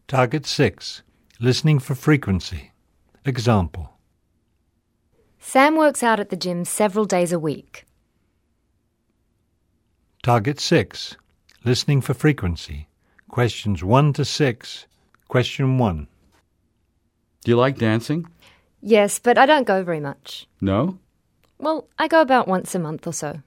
Target 6. Listening for frequency. Example. Sam works out at the gym several days a week. Target 6. Listening for frequency. Questions 1 to 6. Question 1. Do you like dancing? Yes, but I don't go very much. No? Well, I go about once a month or so.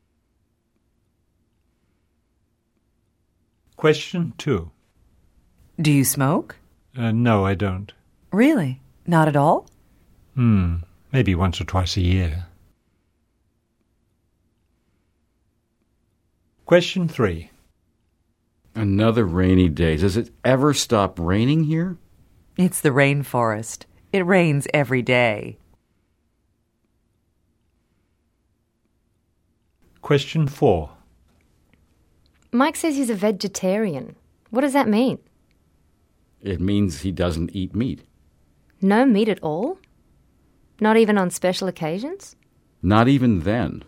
Question 2. Do you smoke? No, I don't. Really? Not at all? Maybe once or twice a year. Question 3. Another rainy day. Does it ever stop raining here? It's the rainforest. It rains every day. Question 4. Mike says he's a vegetarian. What does that mean? It means he doesn't eat meat. No meat at all? Not even on special occasions? Not even then.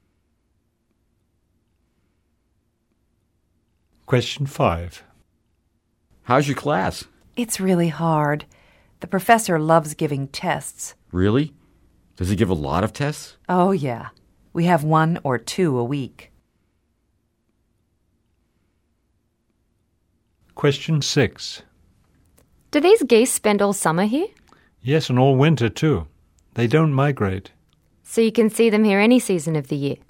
Question 5. How's your class? It's really hard. The professor loves giving tests. Really? Does he give a lot of tests? Oh, yeah. We have 1 or 2 a week. Question 6. Do these geese spend all summer here? Yes, and all winter too. They don't migrate. So you can see them here any season of the year?